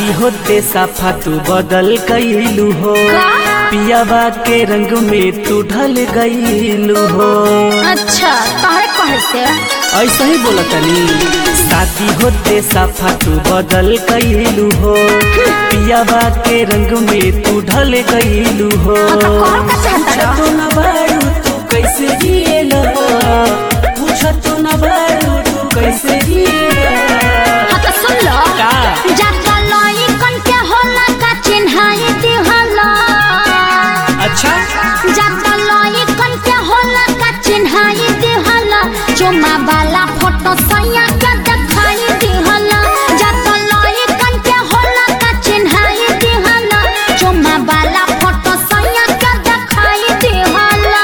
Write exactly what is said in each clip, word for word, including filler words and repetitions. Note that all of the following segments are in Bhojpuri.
शादी होते साफा तू बदल गईलू हो, पियावा के रंग में तू ढल गईलू हो। अच्छा तोहरे कहे से ऐसा ही बोला तनी। शादी होते साफा तू बदल गईलू हो, पियावा के रंग में तू ढल गईलू हो। तो न बारू तू कैसे जिएला, पूछा तो न बारू तू कैसे जिएला। हाँ तो सुन लो का जाता लोई कन के होला का चिन्हाई दिहला। अच्छा जाता लोई कन के होला का चिन्हाई दिहला, चुमा वाला फोटो सैया के दिखाई दिहला। जाता लोई कन के होला का चिन्हाई दिहला, चुमा वाला फोटो सैया के दिखाई दिहला।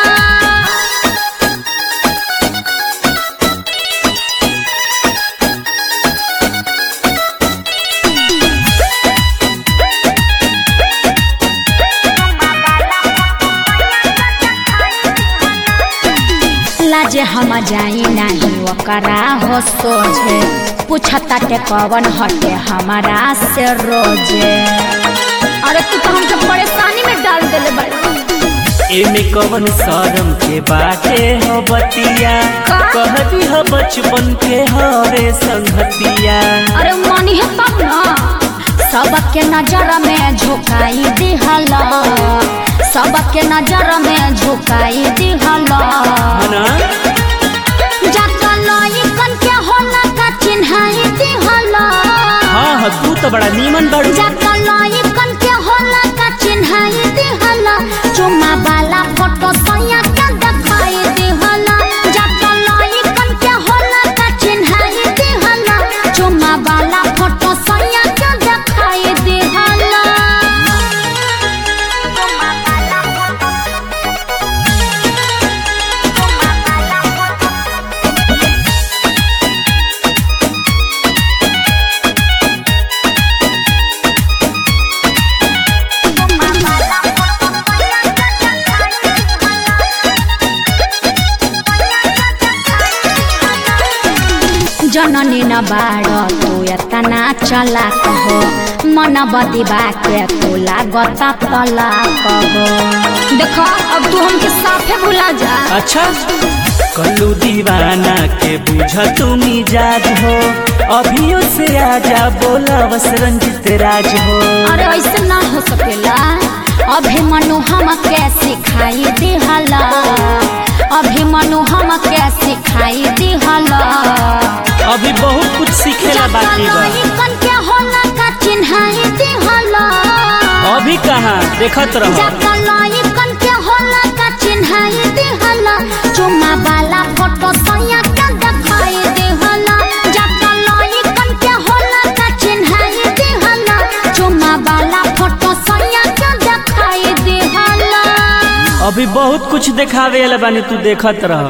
लाजे हम जाई नहीं ओकरा हो सोझे, पूछता के कवन हटे हमारा से रोजे। अरे तू तो हमके परेशानी में डाल देले बाड़ी। एमे कवन शरम के बाटे हो बतिया, कहती हो बचपन के हरे संगतिया। अरे मानी है तब ना सबके नजर में झुकाई दिहला, सबके नजर में झुकाई दिहला। जाता लोई कन के होला का चिन्हाई दिहला। हाँ हाँ तू तो बड़ा नीमन बड़ू। जाता लोई कन के होला का चिन्हाई दिहला, चुमा वाला फोटो सैया के दिखाई दिहला। जाता लोई कन के होला का चिन्हाई दिहला, चुमा वाला फोटो सैया के दिखाई दिहला। जननी न बाड़ तू एतना चलाक हो, मन बदिबा के तू लागत तलाक हो। देखो अब तू हमके साफे भुला जा। अच्छा कल्लू दीवाना के बुझा तू मिजाज हो, अभियो से आजा बोला बस रंजित राज हो। अरे ऐसे ना हो सकेला, अभी मनु हम के सिखाई दिहला, अभी मनु हम के सिखाई दिहला। अभी बहुत कुछ सीखेला बाकी बा। कन के होला का चिन्हाई दिहला। अभी कहाँ देखत रहो। जाता लोई कन के होला का चिन्हाई दिहला, चुमा वाला फोटो सैया के दिखाई दिहला। जाता लोई कन के होला का चिन्हाई दिहला, चुमा वाला फोटो सैया के दिखाई दिहला। अभी बहुत कुछ देखावे वाला बानी, तू देखत रह।